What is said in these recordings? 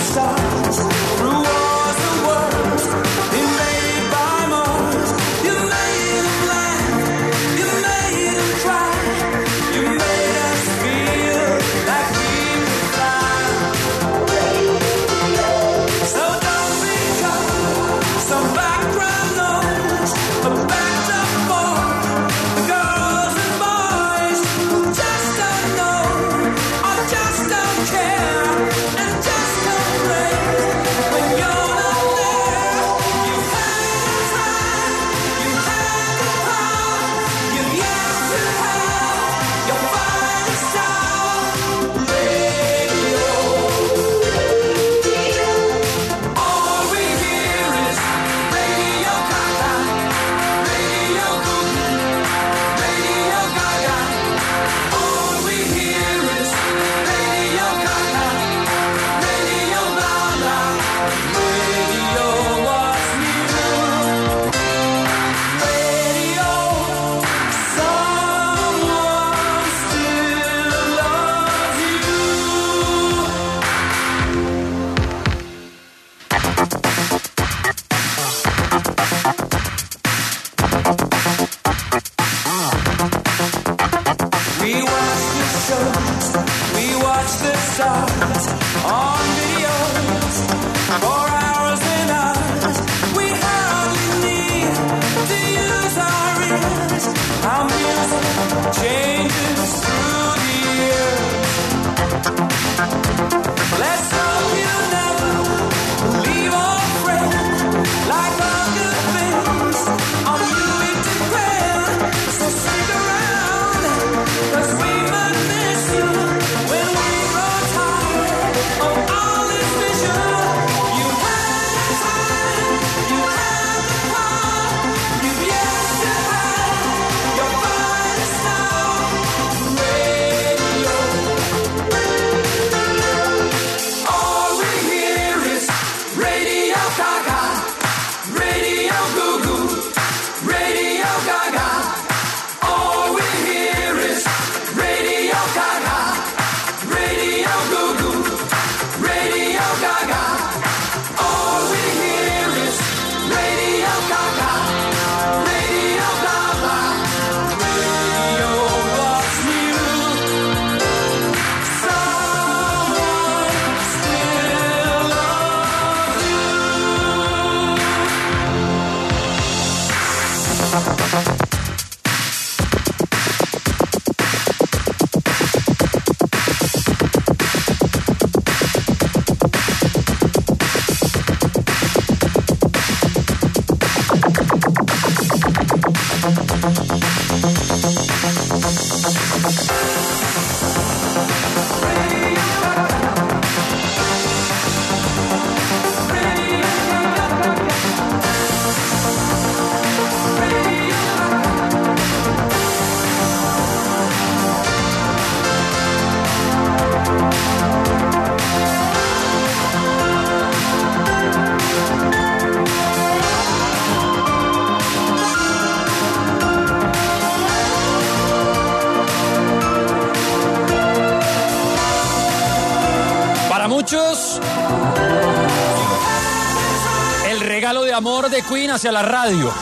El regalo de amor de Queen hacia la radio.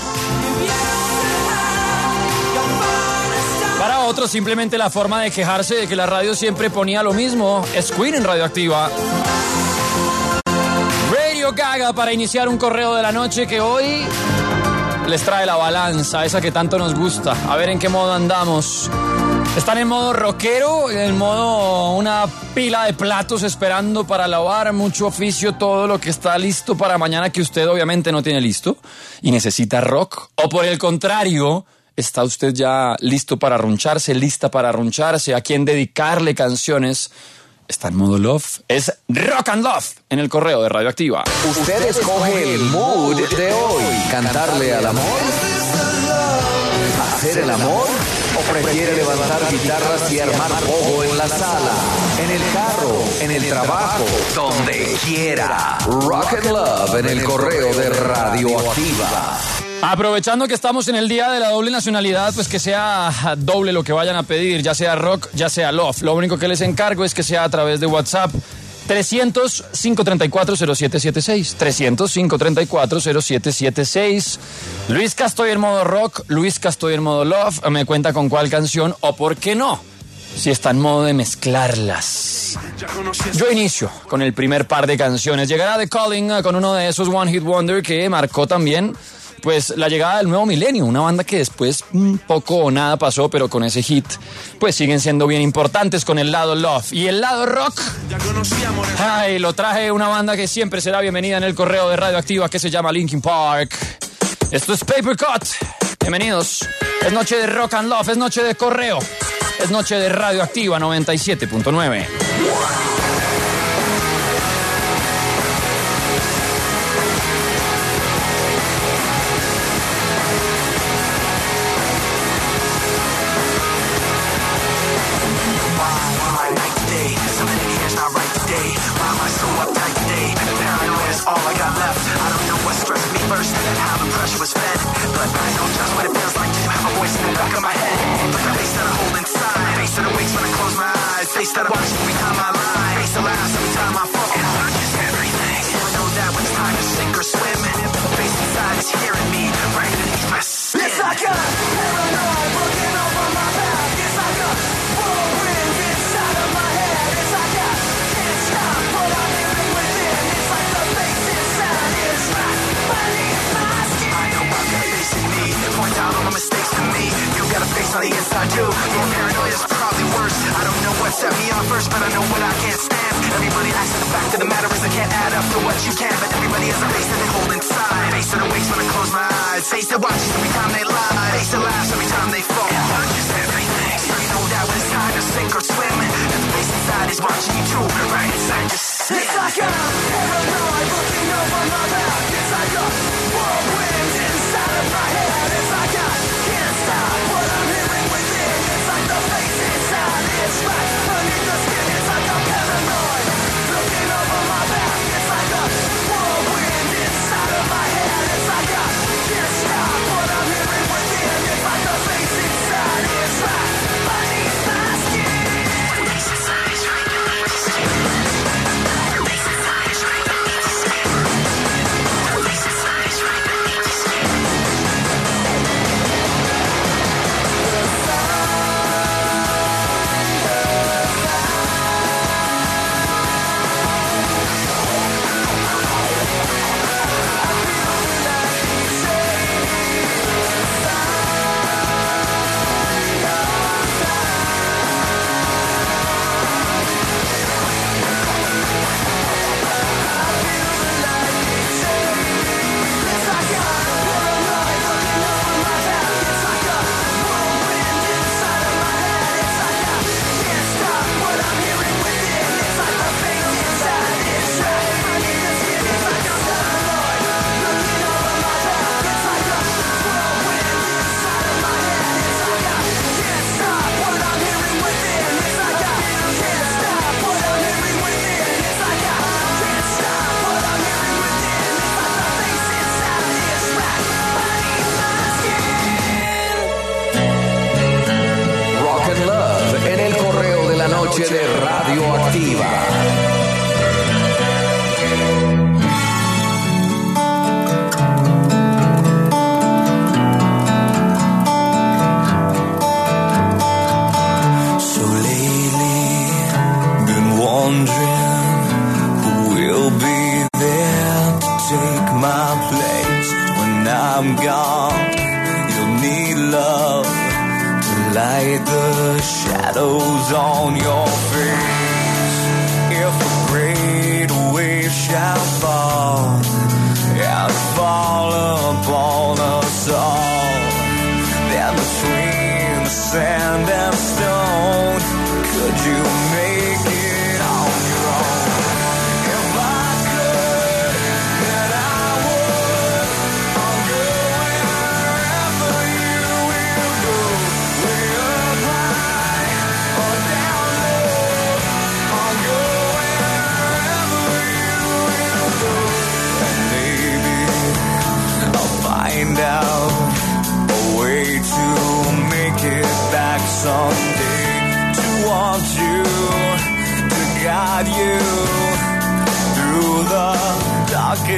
Para otros, simplemente la forma de quejarse de que la radio siempre ponía lo mismo. Es Queen en Radioactiva. Radio Gaga para iniciar un correo de la noche que hoy les trae la balanza, esa que tanto nos gusta. A ver en qué modo andamos. Están en modo rockero, en modo una pila de platos esperando para lavar, mucho oficio, todo lo que está listo para mañana que usted obviamente no tiene listo y necesita rock. O por el contrario, está usted ya listo para arruncharse, lista para arruncharse, a quien dedicarle canciones. Está en modo love. Es Rock and Love en el correo de Radioactiva. Usted escoge el mood de hoy. ¿Cantarle al amor? ¿Hacer el amor? ¿O prefiere levantar guitarras y armar pogo en la sala, en el carro, en el trabajo, donde quiera? Rock and Love en el correo de Radioactiva. Aprovechando que estamos en el día de la doble nacionalidad, pues que sea doble lo que vayan a pedir, ya sea rock, ya sea love. Lo único que les encargo es que sea a través de WhatsApp 300-534-0776. 300-534-0776. Luisca, estoy en modo rock. Luisca, estoy en modo love. Me cuenta con cuál canción o por qué no, si está en modo de mezclarlas. Yo inicio con el primer par de canciones. Llegará The Calling con uno de esos One Hit Wonder que marcó también pues la llegada del nuevo milenio, una banda que después poco o nada pasó, pero con ese hit pues siguen siendo bien importantes con el lado love. Y el lado rock, ay, lo traje una banda que siempre será bienvenida en el correo de Radioactiva, que se llama Linkin Park. Esto es Paper Cut. Bienvenidos. Es noche de rock and love, es noche de correo, es noche de Radioactiva 97.9. All I got left, I don't know what stressed me first and how the pressure was fed, but I know just what it feels like to have a voice in the back of my head, like a face that I hold inside, face that awakes when I close my eyes, face that I watch every time I lie, face that laughs every time I fall, and I just everything, so I know that when it's time to sink or swim, the face inside is hearing me, right beneath my skin. It's like a paranoid looking over my back, it's like a whirlwind inside of my head, it's like I can't stop what I'm hearing within, it's like the face inside is right beneath my skin. I know I've got a face in me, point out all the mistakes to me, you've got a face on the inside too, your paranoia is probably worse, I don't know what set me off first, but I know what I can't stand, everybody acts and the fact of the matter is I can't add up to what you can, but everybody has a face that they hold inside, face that awakes when I close my eyes, face that watches every time they lie, face that laughs every time they fall, and I just everything, so you know that when it's time to sink or swim, and the face inside is watching you too, right inside your skin. It's like a paranoid looking over my back, it's like a whirlwind inside of my head, it's like I can't stop what I'm hearing within, it's like the face inside is right beneath the skin, it's like a paranoid looking over my back, it's like a whirlwind inside of my head, it's like I can't stop what I'm hearing within, it's like the face inside is right beneath my skin. The face inside is right beneath the skin. The face inside is right beneath the skin. The face inside is right beneath the skin. De Radioactiva. So lately, been wondering who will be there to take my place when I'm gone. You'll need love to light the shadows on your face. If a great wave shall fall and fall upon us all, then between the sand and stone, could you make it on your own? If I could, then I would. I'll go wherever you will go, way up high or down low.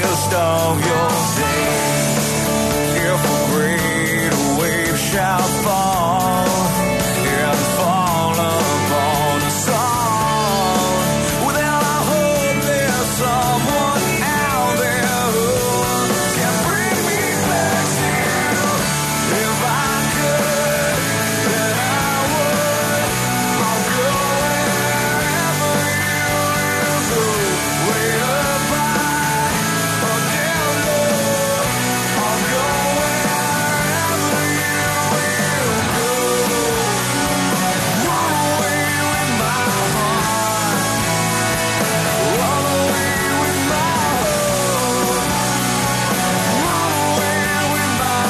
happiest of your days. If a great wave shall fall and fall upon us all, well, then I hope there's someone out there who can bring me back to you. If I could, then I would. I'll go wherever you go, way up high or down low. I'll go wherever you will go. Run away with my heart, run away with my hope, run away with my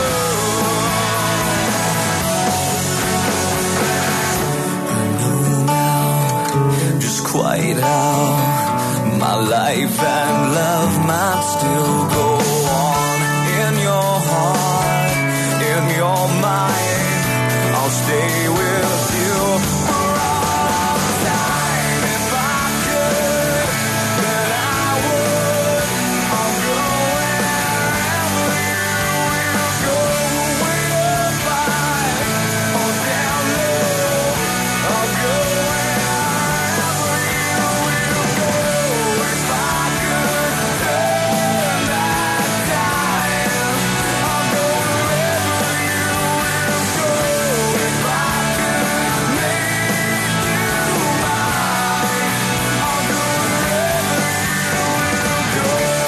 love. Just quite how my life and love might still go on. In your heart, in your mind, I'll stay with you for all time. If I could, then I would. I'll go wherever you will go, way up high or down low. I'll go wherever you will go. If I could turn back time, I'll go wherever you will go. If I could make you mine, I'll go wherever you will go.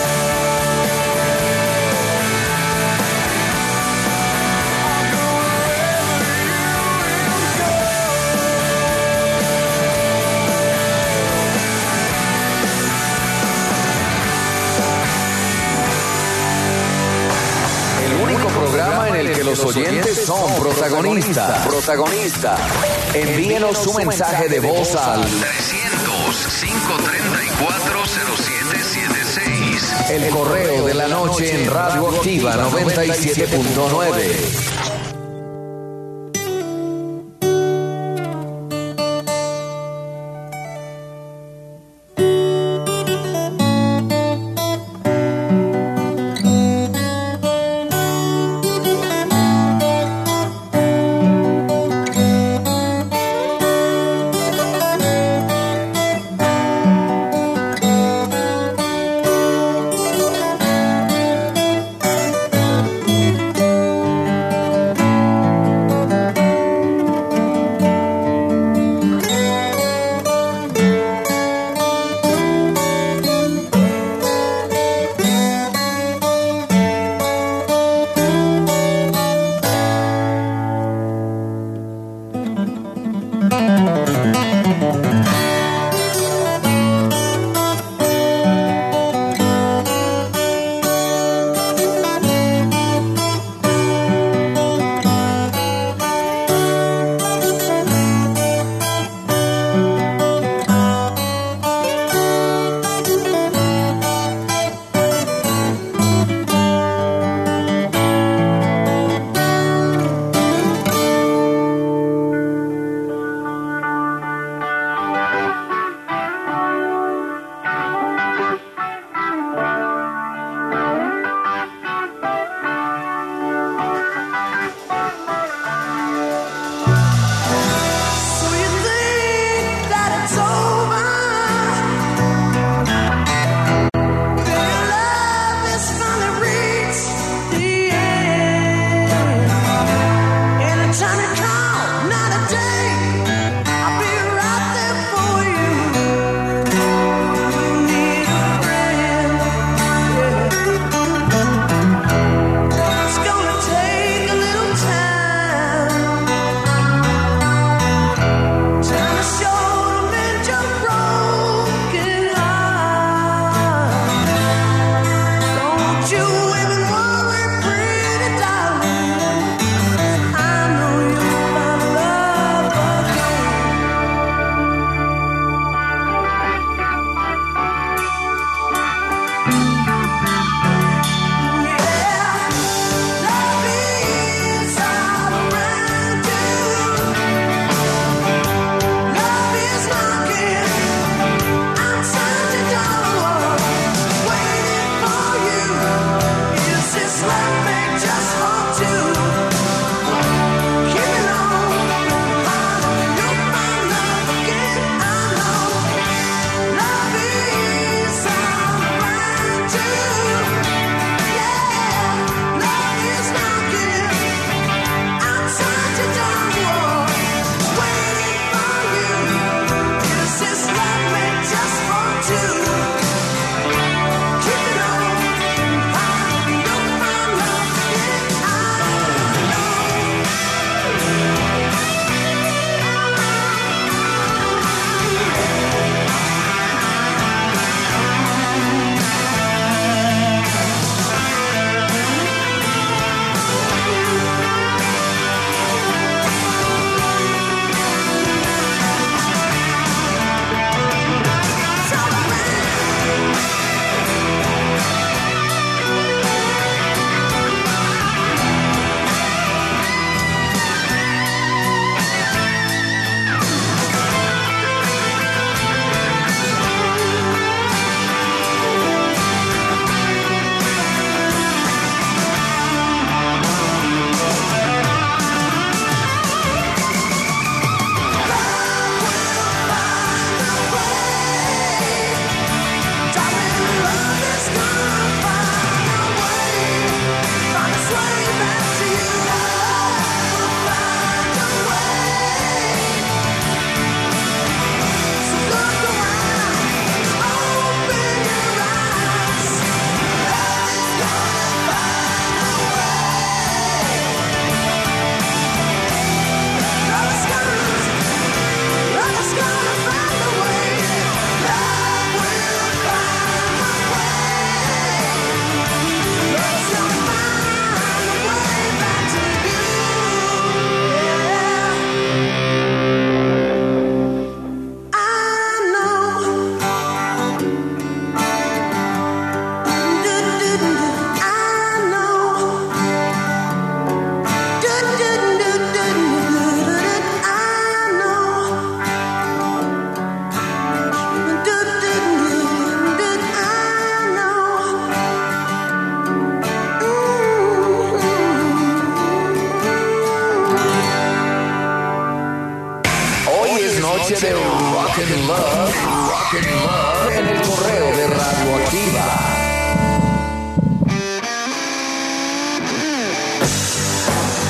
I'll go El único programa en el que los oyentes son protagonistas. Envíenos su mensaje de voz al 300-534-0776. El Correo de la Noche en Radio Activa 97.9.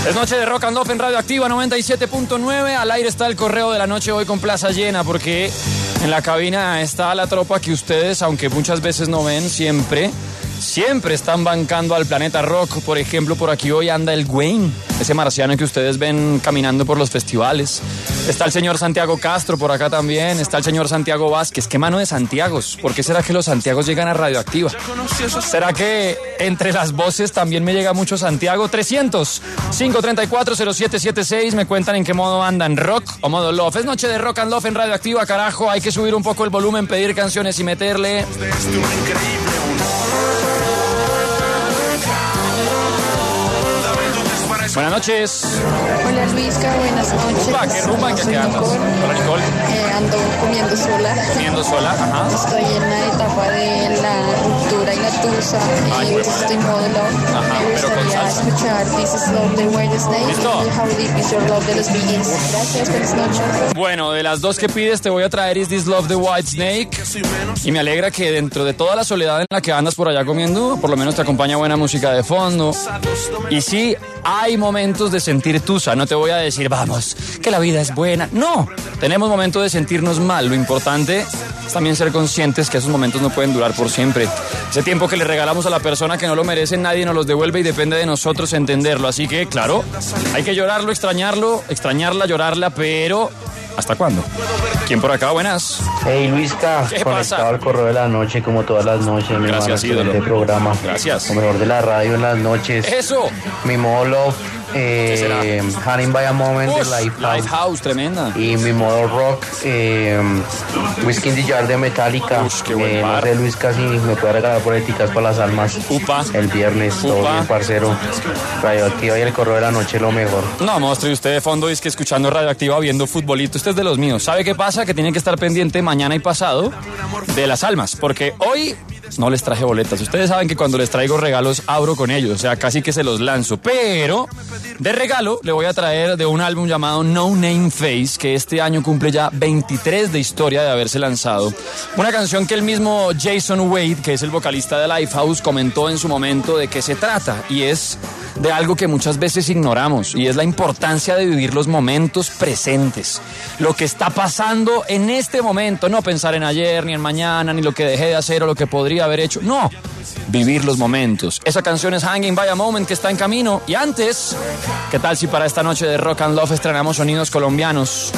Es noche de Rock and Love en Radioactiva 97.9. Al aire está el correo de la noche hoy con plaza llena porque en la cabina está la tropa que ustedes, aunque muchas veces no ven, siempre están bancando al planeta rock. Por ejemplo, por aquí hoy anda el Wayne, ese marciano que ustedes ven caminando por los festivales. Está el señor Santiago Castro por acá también. Está el señor Santiago Vázquez. ¿Qué mano de Santiagos? ¿Por qué será que los Santiagos llegan a Radioactiva? ¿Será que entre las voces también me llega mucho Santiago? 300-534-0776. Me cuentan en qué modo andan, rock o modo love. Es noche de Rock and Love en Radioactiva, carajo. Hay que subir un poco el volumen, pedir canciones y meterle. Buenas noches. Hola Luisca, buenas noches. Rumba, ¿qué rumba? ¿Qué andas? Hola Nicole. Ando comiendo sola. Comiendo sola, ajá. Estoy en la etapa de la ruptura y la tusa. Ay, Y pues estoy en modo love. Ajá, Me pero con gustaría salsa. escuchar This is Love de White Snake ¿Listo? y How Deep Is Your Love de los Bee Gees. Gracias, buenas noches. Bueno, de las dos que pides te voy a traer Is This Love de Whitesnake. Y me alegra que dentro de toda la soledad en la que andas por allá comiendo, por lo menos te acompaña buena música de fondo. Y sí, hay momentos de sentir tusa. No te voy a decir, vamos, que la vida es buena. No, tenemos momentos de sentirnos mal. Lo importante es también ser conscientes que esos momentos no pueden durar por siempre. Ese tiempo que le regalamos a la persona que no lo merece, nadie nos los devuelve y depende de nosotros entenderlo. Así que, claro, hay que llorarlo, extrañarla, llorarla, pero ¿hasta cuándo? ¿Quién por acá? Buenas. Hey Luisca, ¿Qué conectado pasa? al correo de la noche como todas las noches. Mi Gracias, hermano, ídolo. excelente programa. Gracias. Lo mejor de la radio en las noches. ¡Eso! Mi modo love, será? Honey by a Moment de Ush, Lifehouse. Lifehouse, tremenda. Y mi modo rock, Whiskey in the Jar de Metallica. Ush, qué buen No par. sé Luisca si me puede regalar boleticas para las almas. Upa. El viernes, todo Upa. bien parcero. Radioactiva y el correo de la noche lo mejor. No, monstruo, y usted de fondo es que escuchando Radioactiva, viendo futbolito, usted es de los míos. ¿Sabe qué pasa? Que tiene que estar pendiente mañana y pasado de las almas, porque hoy no les traje boletas. Ustedes saben que cuando les traigo regalos abro con ellos, o sea, casi que se los lanzo. Pero de regalo le voy a traer de un álbum llamado No Name Face, que este año cumple ya 23 de historia de haberse lanzado. Una canción que el mismo Jason Wade, que es el vocalista de Lifehouse, comentó en su momento de qué se trata, y es de algo que muchas veces ignoramos, y es la importancia de vivir los momentos presentes. Lo que está pasando en este momento, no pensar en ayer, ni en mañana, ni lo que dejé de hacer o lo que podría haber hecho. No, vivir los momentos. Esa canción es Hanging by a Moment, que está en camino. Y antes, ¿qué tal si para esta noche de Rock and Love estrenamos sonidos colombianos?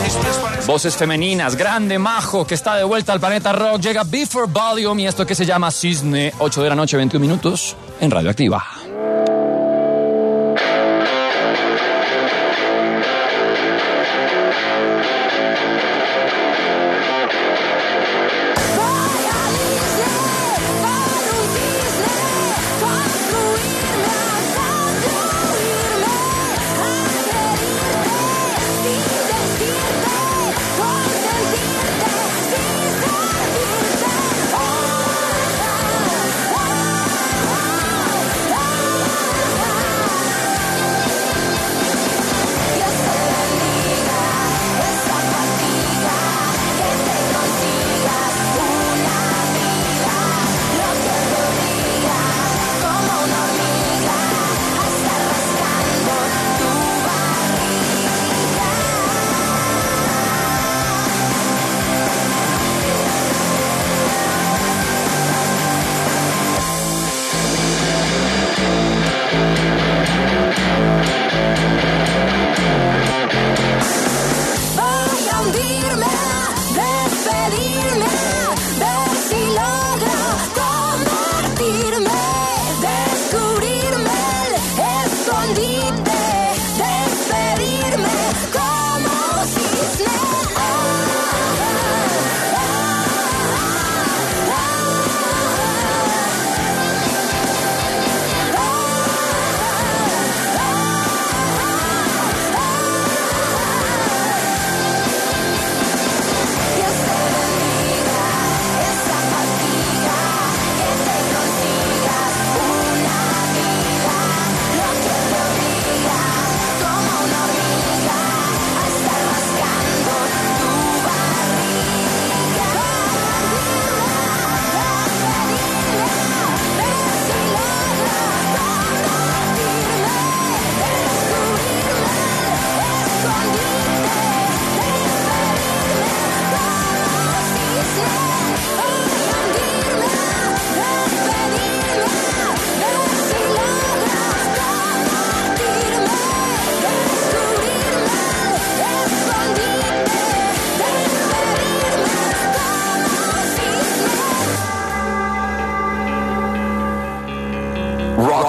Voces femeninas, grande, majo, que está de vuelta al planeta rock. Llega Before Volume y esto que se llama Cisne. 8 de la noche, 21 minutos en Radioactiva. Oh,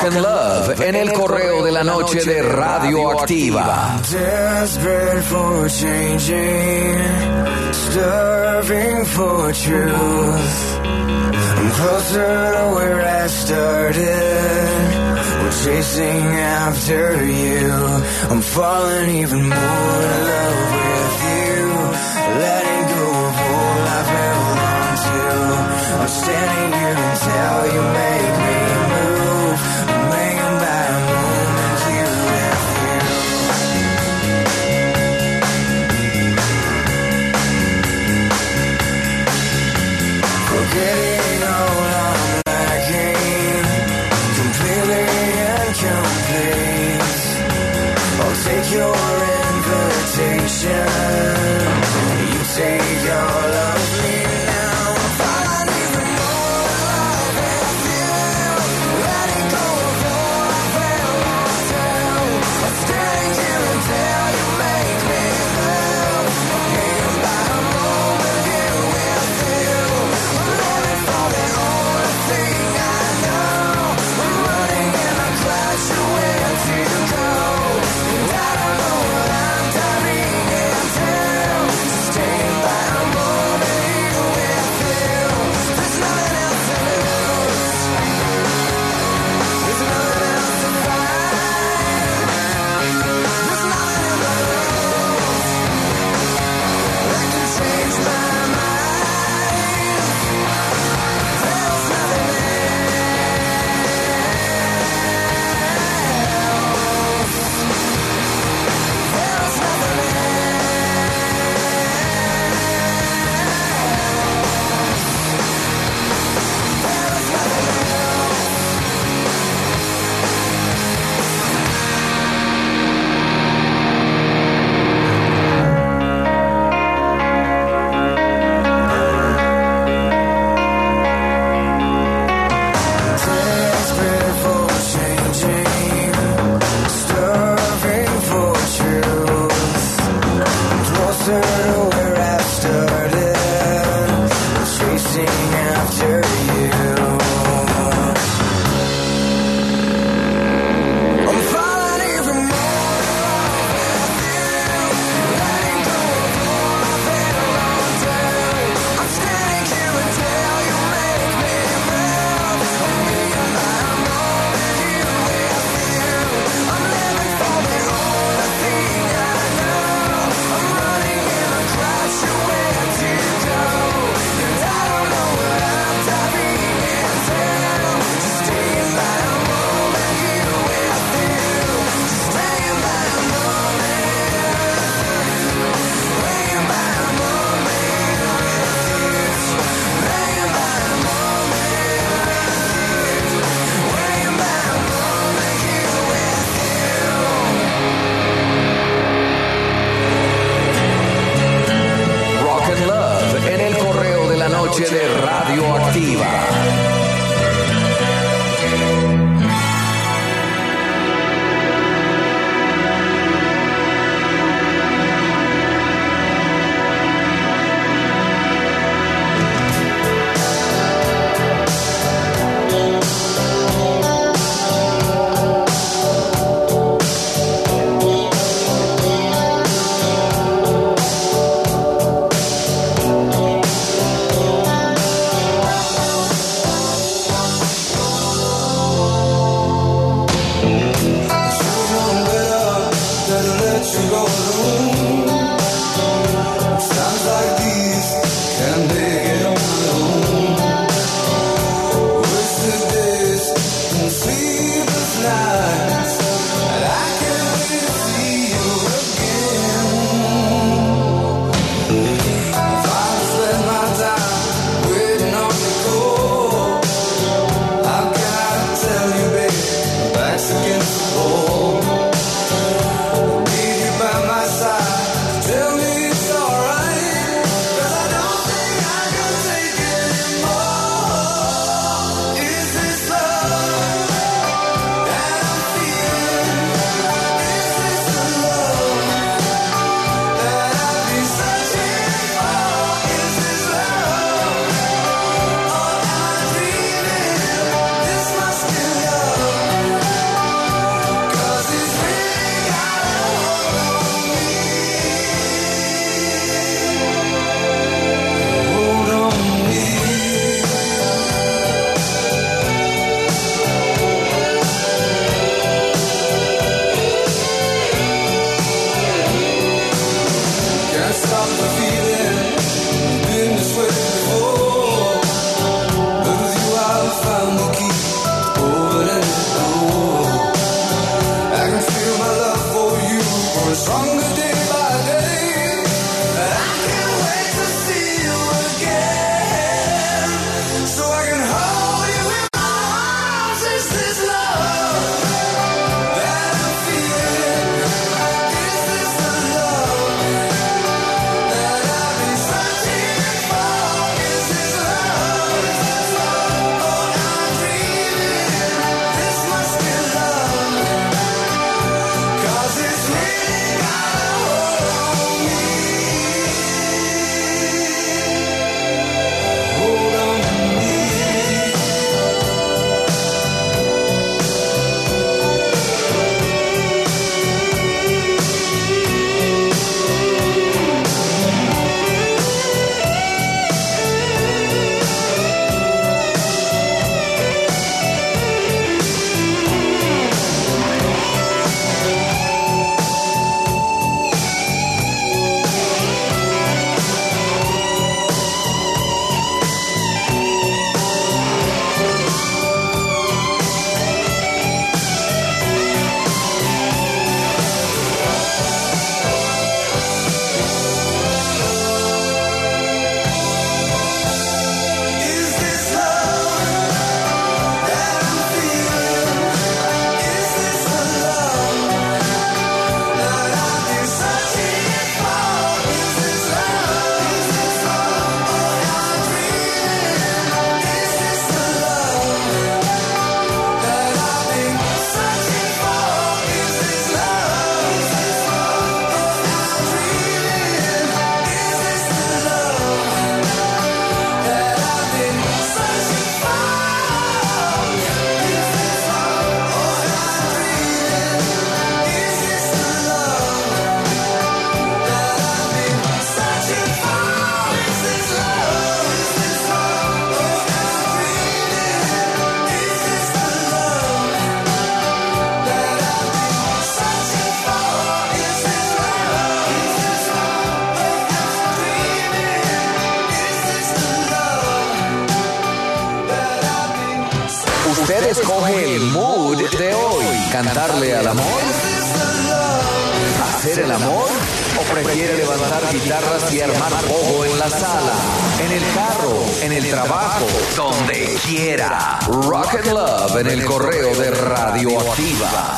Rock and Love en el correo de la noche de Radioactiva. Desperate for changing, starving for truth. I'm closer to where I started. We're chasing after you. I'm falling even more in love with you. Letting go of all I've held on to. I'm standing here until you make me move. I'm hanging by a moment here with you. Forgetting all I'm lacking, completely incomplete. I'll take your invitation. You Usted escoge el mood de hoy. ¿Cantarle al amor? ¿Hacer el amor? ¿O prefiere levantar guitarras y armar pogo en la sala, en el carro, en el trabajo, donde quiera? Rock and Love en el correo de Radioactiva.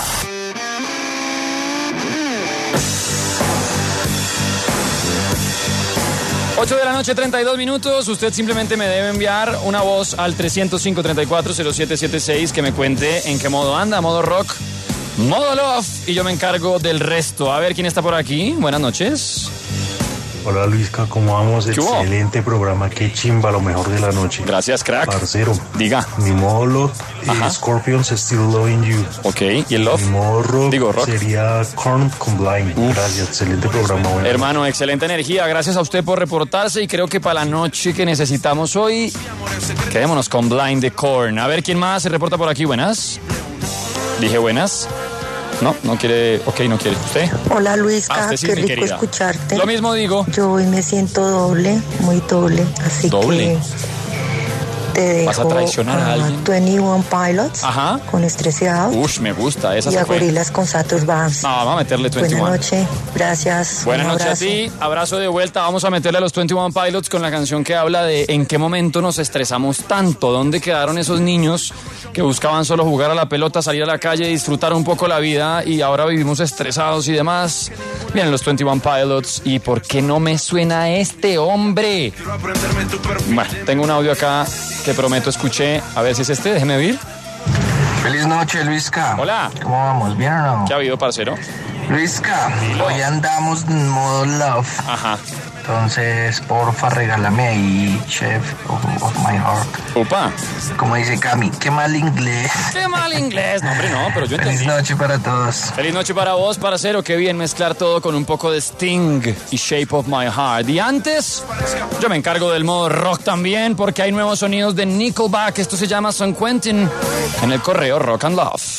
Ocho de la noche, 32 minutos. Usted simplemente me debe enviar una voz al 305-340776 que me cuente en qué modo anda, modo rock, modo love, y yo me encargo del resto. A ver quién está por aquí. Buenas noches. Hola Luisca, ¿cómo vamos? Excelente programa, qué chimba, lo mejor de la noche. Gracias, crack. Parcero. Diga. Mi modo love, Scorpions, Still Loving You. Ok, ¿y el love? Mi modo rock. Sería Sería Korn con Blind. Gracias, excelente programa. Bueno. Hermano, excelente energía, gracias a usted por reportarse y creo que para la noche que necesitamos hoy, quedémonos con Blind de Korn. A ver, ¿quién más se reporta por aquí? Buenas. Dije buenas. No quiere, no quiere. ¿Usted? Hola Luisca, usted sí, qué rico querida. escucharte. Lo mismo digo. Yo hoy me siento doble, muy doble, así ¿Doble? que te dejo ¿Vas a traicionar a alguien? 21 Pilots con Estreseados. Ush, me gusta, esa y se a fue. Gorilas con Saturn Vans. No, vamos a meterle 21. Buenas noches, gracias. Buenas un noches a abrazo. ti, abrazo de vuelta. Vamos a meterle a los 21 Pilots con la canción que habla de en qué momento nos estresamos tanto, dónde quedaron esos niños que buscaban solo jugar a la pelota, salir a la calle, disfrutar un poco la vida y ahora vivimos estresados y demás. Vienen los 21 Pilots y ¿por qué no me suena este hombre? Bueno, tengo un audio acá que prometo escuché. A ver si es este, déjeme oír. Feliz noche, Luisca. Hola. ¿Cómo vamos? ¿Bien o no? ¿Qué ha habido, parcero? Luisca, hoy andamos en modo love. Ajá. Entonces, porfa, regálame ahí Chef of My Heart. Opa. Como dice Cami, qué mal inglés. Qué mal inglés. No, hombre, no, pero yo entendí. Feliz noche para todos. Feliz noche para vos, parcero. Qué bien mezclar todo con un poco de Sting y Shape of My Heart. Y antes, yo me encargo del modo rock también, porque hay nuevos sonidos de Nickelback. Esto se llama San Quentin en el correo Rock and Love.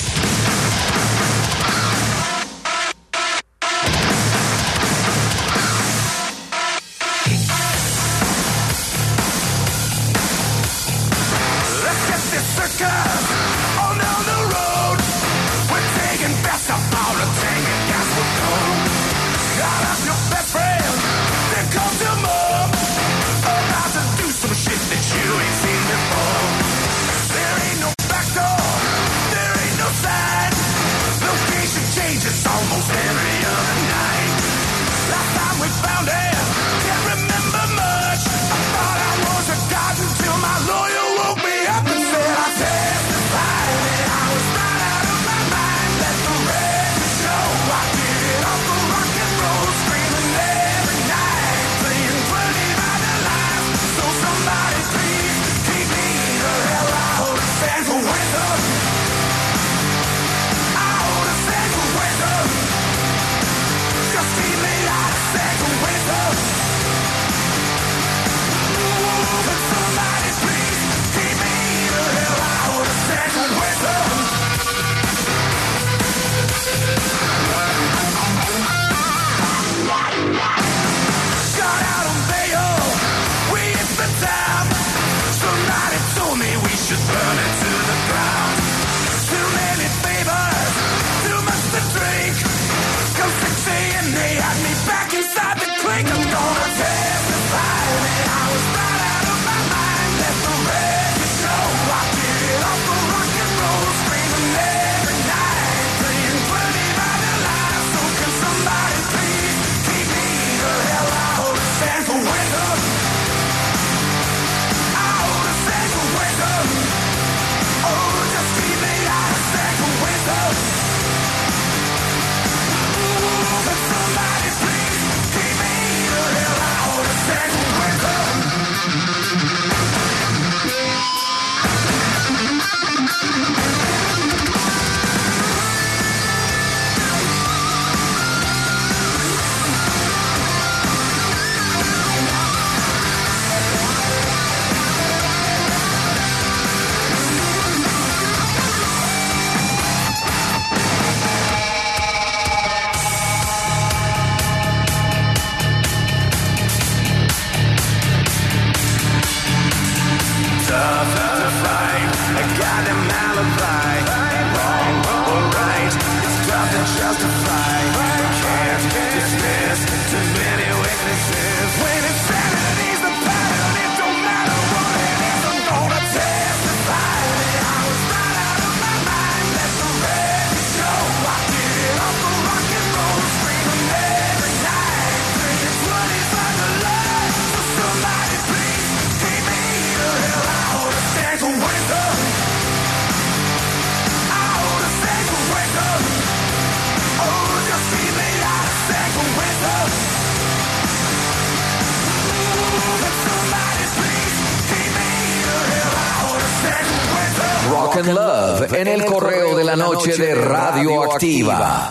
Rock and Love en el correo de la noche de Radioactiva.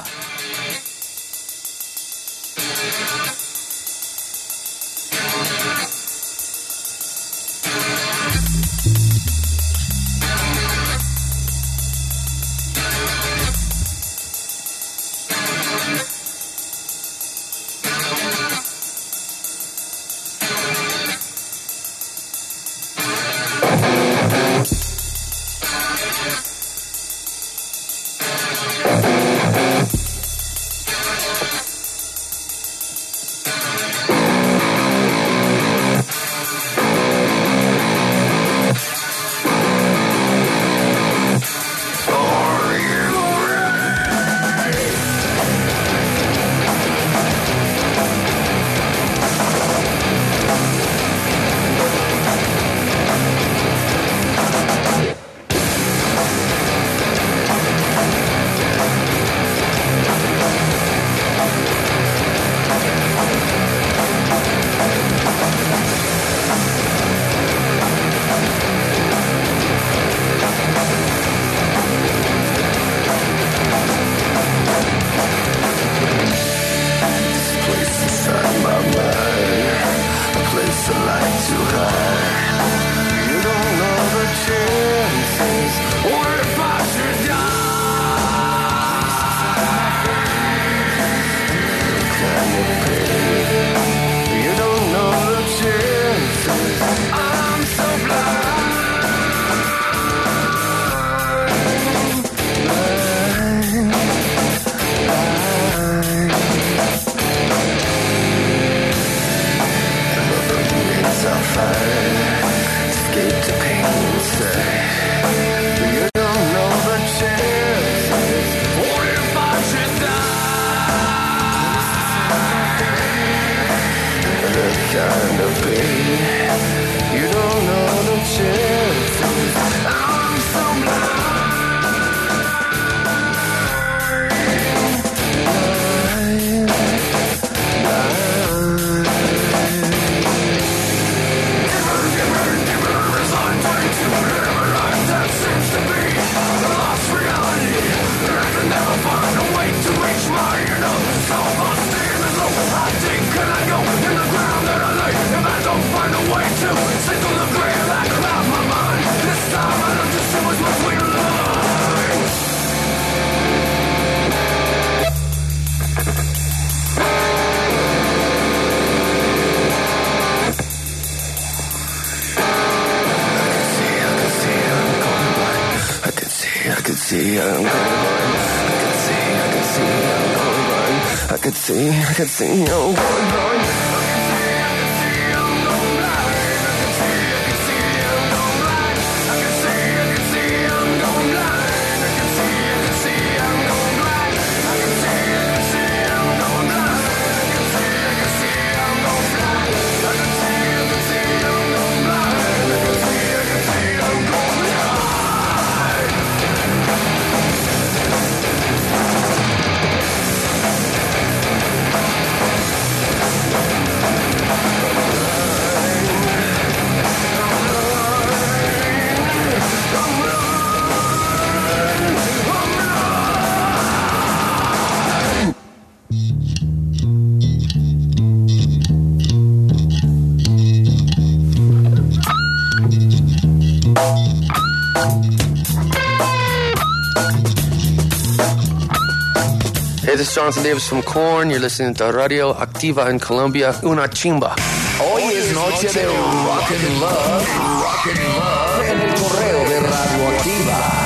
I could see you going blind. Hey, this is Jonathan Davis from Korn. You're listening to Radio Activa in Colombia. Una chimba. Hoy es noche de Rock and Love en el correo de Radioactiva.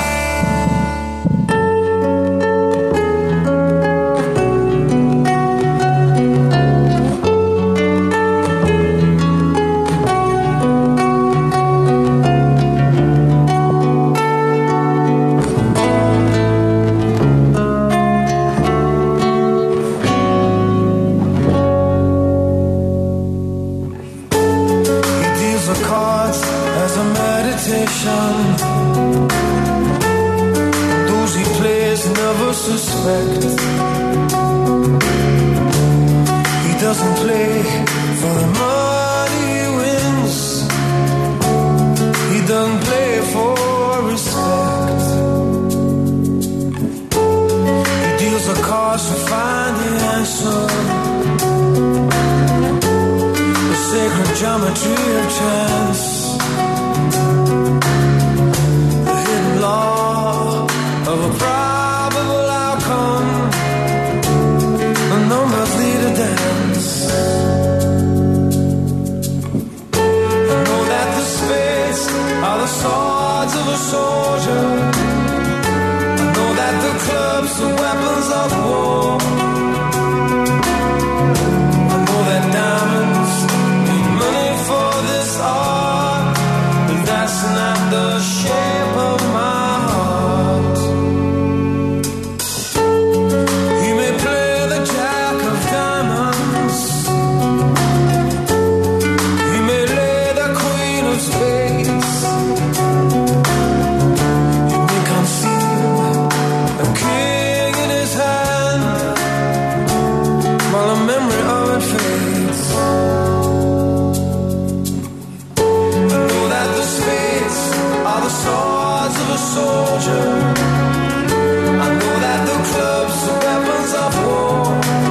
Those he plays never suspect. He doesn't play for the money he wins. He doesn't play for respect. geometry of chance, the hidden law of a probable outcome, the numbers lead a dance. I know that the spades are the swords of a soldier. I know that the clubs are weapons of war. I know that diamonds need money for this art, but that's not the shape of my heart. He may play the jack of diamonds, he may lay the queen of spades, he may conceal a king in his hand while the memory of it fades. I know that the spades are the swords of a soldier. I know that the clubs are weapons of war.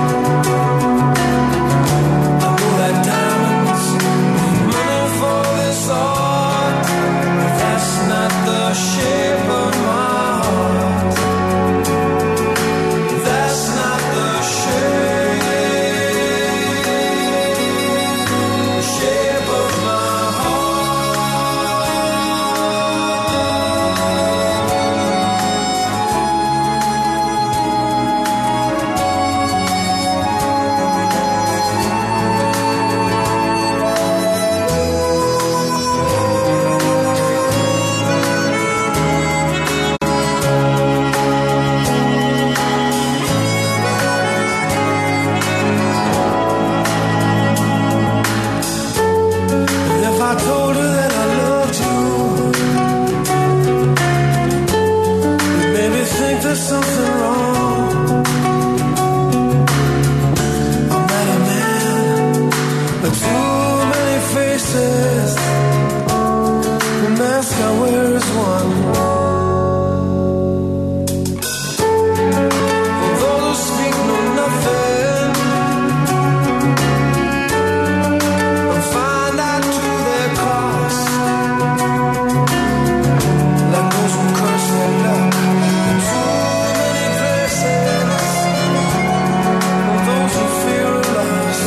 I know that diamonds need money for this art, but that's not the shape of my heart. That's not the shape of my If I told her that I loved you, it made me think there's something wrong. I'm not a man with too many faces. The mask I wear is one. For those who speak know nothing and find out to their cost, like those who curse their luck in too many places, or those who fear lost.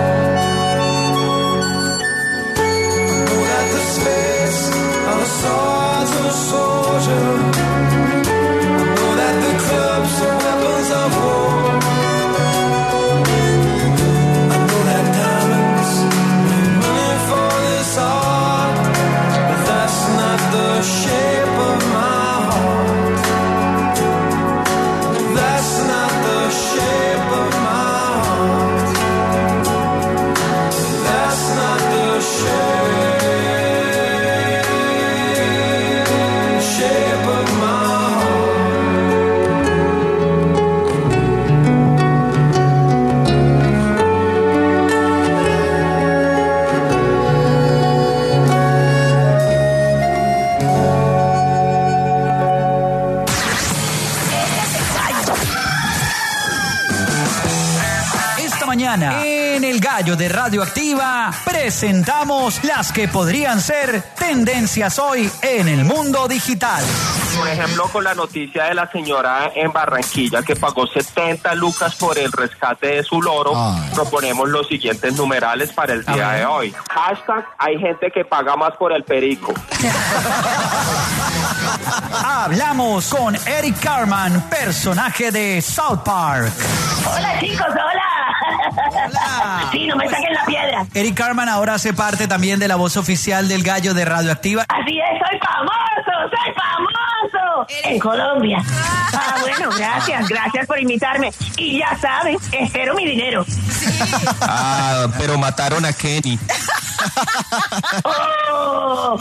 I know that the spades are the swords of a soldier. I know that the clubs are weapons of war. I know that diamonds need money for this art, but that's not the shape of my heart. That's not the shape of my heart. That's not the shape of my heart. Esta mañana, en El Gallo de Radioactiva, presentamos las que podrían ser tendencias hoy en el mundo digital. Por ejemplo, con la noticia de la señora en Barranquilla que pagó 70 lucas por el rescate de su loro, proponemos los siguientes numerales para el día de hoy. Hashtag, hay gente que paga más por el perico. Hablamos con Eric Carman, personaje de South Park. Hola chicos, hola. Hola. Sí, no me saquen la piedra. Eric Carman ahora hace parte también de la voz oficial del Gallo de Radioactiva. Así es, soy famoso en Colombia. Ah, bueno, gracias por invitarme. Y ya saben, espero mi dinero. Ah, pero mataron a Kenny. ¡Oh!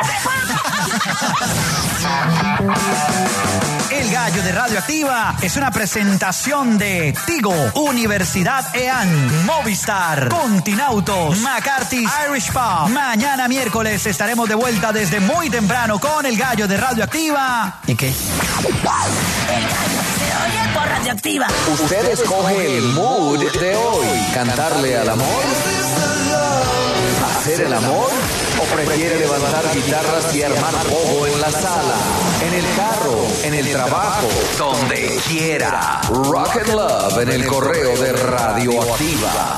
El Gallo de Radioactiva es una presentación de Tigo, Universidad EAN, Movistar, Continautos, McCarthy's Irish Pub. Mañana miércoles estaremos de vuelta desde muy temprano con El Gallo de Radioactiva. ¿Y qué? El Gallo se oye por Radioactiva. Usted escoge el mood de hoy. Cantarle al amor, ¿Hacer el amor? ¿O prefiere levantar guitarras y armar pogo en la sala, en el carro, en el trabajo, donde quiera? Rock and Love en el correo de Radioactiva.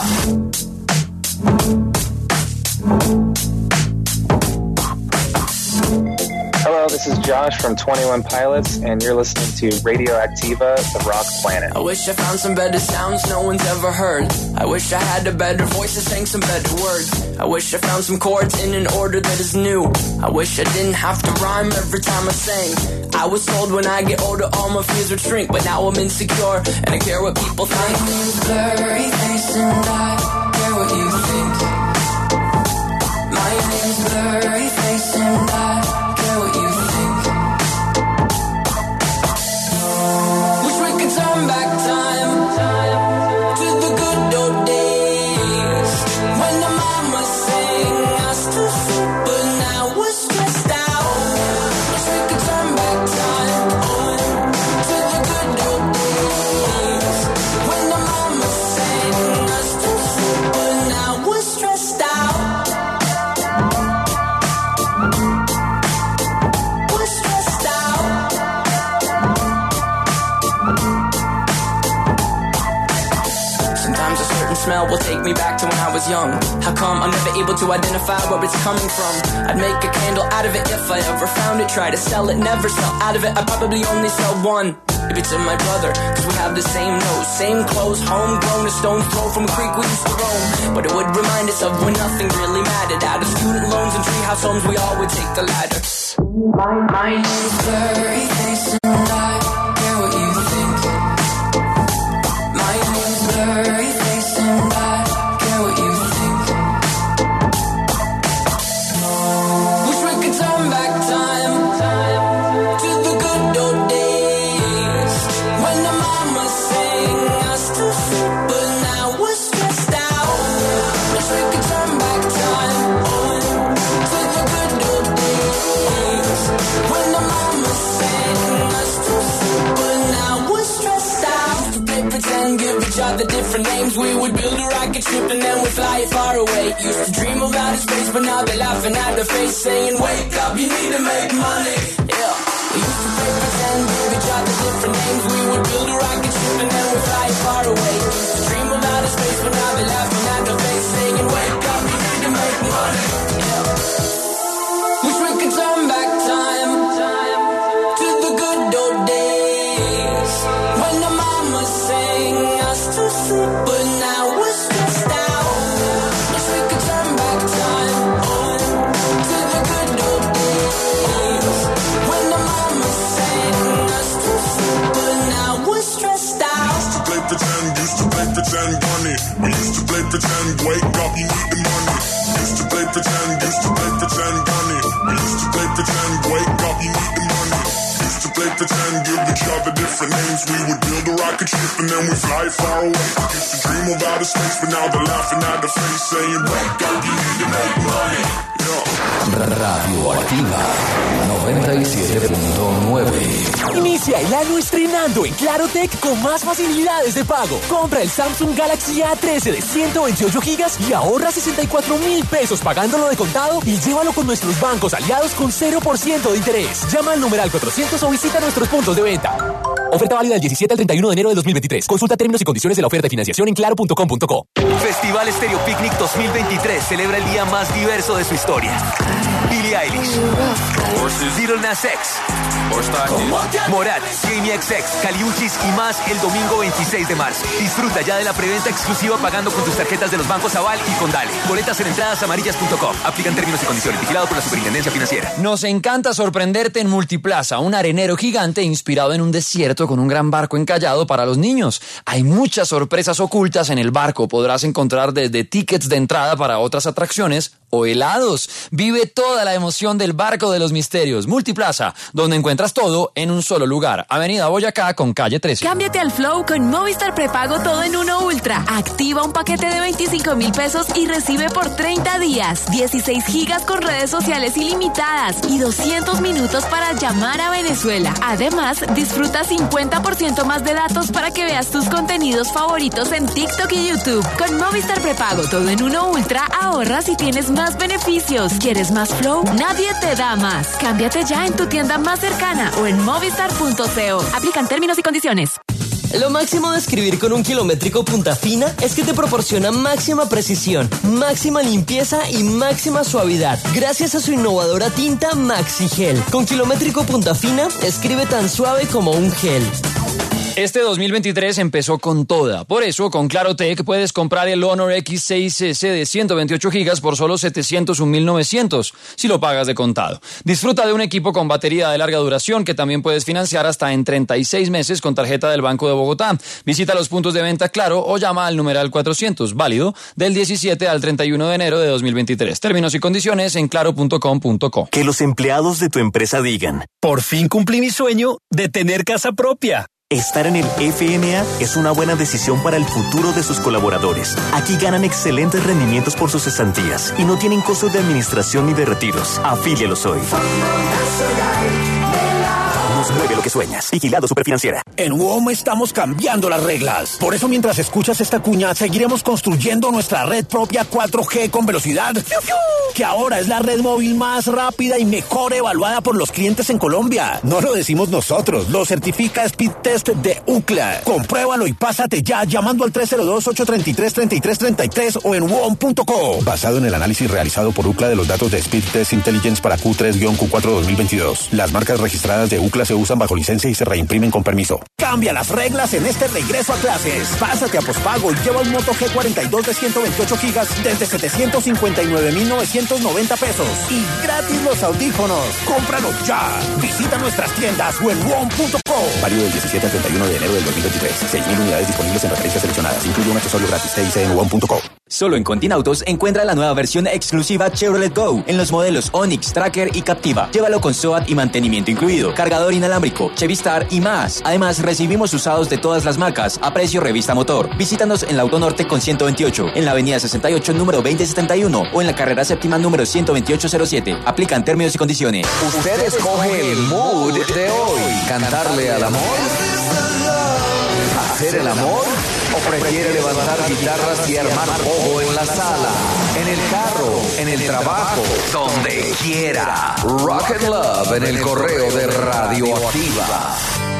Hello, this is Josh from 21 Pilots, and you're listening to Radioactiva, the Rock Planet. I wish I found some better sounds no one's ever heard. I wish I had a better voice that sang some better words. I wish I found some chords in an order that is new. I wish I didn't have to rhyme every time I sang. I was told when I get older all my fears would shrink, but now I'm insecure and I care what people think. My name's Blurry Face and I care what you think. My name's Blurry Face and I care what you think. Wish we could turn back time to the good old days when the mama sang us to sleep, but now we're stressed out. Wish we could turn back time to the good old days when the mama sang us to sleep, but now we're stressed out. Smell will take me back to when I was young. How come I'm never able to identify where it's coming from? I'd make a candle out of it if I ever found it. Try to sell it, never sell out of it. I'd probably only sell one. Maybe to my brother, cause we have the same nose, same clothes, homegrown, a stone's throw from a creek we used to roam. But it would remind us of when nothing really mattered. Out of student loans and treehouse homes, we all would take the ladder. My name's Blurry Face and I care what you think. My name's Blurry Face and I care what you think. Wish we could turn back time to the good old days when the mama sang us to sleep, but now we're stressed out. Wish we could turn back time to the good old days when the mama sang us to sleep, but now we're stressed out. Used to play pretend, give each other different names. We would build a rocket ship and then we'd fly it far away. Used to dream of outer space, but now they're laughing at the face, saying, wake up, you need to make money. Yeah. We used to play pretend, give each other different names. We would build a rocket ship and then we'd fly it far away. Used to dream of outer space, but now they're laughing at the face, saying, wake up, you need to make money. Yeah. Wish we could turn back time to the good old days when the mama sang us to sleep, but now we're stressed out. Wish we could turn back time to the good old days when the mama sang us to sleep, but now we're stressed out. Used to play bunny. We used to play pretend, wake up, you need the money. Used to play pretend bunny. We used to play pretend, wake up, you need the money. Used to play pretend, give each other different names. We would build a rocket ship and then we fly far away. Used to dream of outer space, but now they're laughing at the face, saying, wake up, you need to make money. Radioactiva 97.9. Inicia el año estrenando en Clarotech con más facilidades de pago. Compra el Samsung Galaxy A13 de 128 gigas y ahorra 64,000 pesos pagándolo de contado y llévalo con nuestros bancos aliados con 0% de interés. Llama al numeral 400 o visita nuestros puntos de venta. Oferta válida del 17 al 31 de enero de 2023. Consulta términos y condiciones de la oferta de financiación en claro.com.co. Festival Stereo Picnic 2023 celebra el día más diverso de su historia. Billie Eilish, Lil Nas X, Morat, Jamie XX, Kali Uchis y más el domingo 26 de marzo. Disfruta ya de la preventa exclusiva pagando con tus tarjetas de los bancos Aval y Condale. Boletas en entradasaamarillas.com. Aplican términos y condiciones. Vigilado por la Superintendencia Financiera. Nos encanta sorprenderte en Multiplaza, un arenero gigante inspirado en un desierto con un gran barco encallado para los niños. Hay muchas sorpresas ocultas en el barco. Podrás encontrar desde tickets de entrada para otras atracciones o helados. Vive toda toda la emoción del Barco de los Misterios, Multiplaza, donde encuentras todo en un solo lugar. Avenida Boyacá con calle 13. Cámbiate al Flow con Movistar Prepago todo en uno Ultra. Activa un paquete de 25,000 pesos y recibe por 30 días 16 gigas con redes sociales ilimitadas y 200 minutos para llamar a Venezuela. Además, disfruta 50% más de datos para que veas tus contenidos favoritos en TikTok y YouTube. Con Movistar Prepago todo en uno Ultra, ahorras y tienes más beneficios. ¿Quieres más Flow? Nadie te da más. Cámbiate ya en tu tienda más cercana o en movistar.co. Aplican términos y condiciones. Lo máximo de escribir con un kilométrico punta fina es que te proporciona máxima precisión, máxima limpieza y máxima suavidad, gracias a su innovadora tinta Maxi Gel. Con kilométrico punta fina, escribe tan suave como un gel. Este 2023 empezó con toda. Por eso, con Clarotec puedes comprar el Honor X6S de 128 GB por solo 701.900 si lo pagas de contado. Disfruta de un equipo con batería de larga duración que también puedes financiar hasta en 36 meses con tarjeta del Banco de Bogotá. Visita los puntos de venta Claro o llama al numeral 400, válido del 17 al 31 de enero de 2023. Términos y condiciones en claro.com.co. Que los empleados de tu empresa digan: por fin cumplí mi sueño de tener casa propia. Estar en el FNA es una buena decisión para el futuro de sus colaboradores. Aquí ganan excelentes rendimientos por sus cesantías y no tienen costos de administración ni de retiros. Afílialos hoy. Nos mueve lo que sueñas. Vigilado Superfinanciera. En WOM estamos cambiando las reglas. Por eso, mientras escuchas esta cuña, seguiremos construyendo nuestra red propia 4G con velocidad, que ahora es la red móvil más rápida y mejor evaluada por los clientes en Colombia. No lo decimos nosotros, lo certifica Speed Test de UCLA. Compruébalo y pásate ya llamando al 302-833-3333 o en WOM.co. Basado en el análisis realizado por UCLA de los datos de Speed Test Intelligence para Q3-Q4 2022. Las marcas registradas de UCLA se usan bajo licencia y se reimprimen con permiso. Cambia las reglas en este regreso a clases. Pásate a pospago y lleva un Moto G42 de 128 gigas desde 759.990 pesos. Y gratis los audífonos. ¡Cómpralo ya! Visita nuestras tiendas o en WOM.co. Válido del 17 al 31 de enero del 2023. 6.000 unidades disponibles en referencias seleccionadas. Incluye un accesorio gratis. TIC en WOM.co. Solo en Continautos encuentra la nueva versión exclusiva Chevrolet Go en los modelos Onix, Tracker y Captiva. Llévalo con SOAT y mantenimiento incluido, cargador inalámbrico, Chevistar y más. Además, recibimos usados de todas las marcas a precio revista motor. Visítanos en la Autonorte con 128, en la Avenida 68 número 2071 o en la Carrera Séptima número 12807. Aplican términos y condiciones. Usted escoge el mood de hoy. ¿Cantarle al amor? ¿Hacer el amor? ¿O prefiere levantar guitarras y armar pogo en la sala, en el carro, en el trabajo, donde quiera? Rock and Love en el correo de Radioactiva.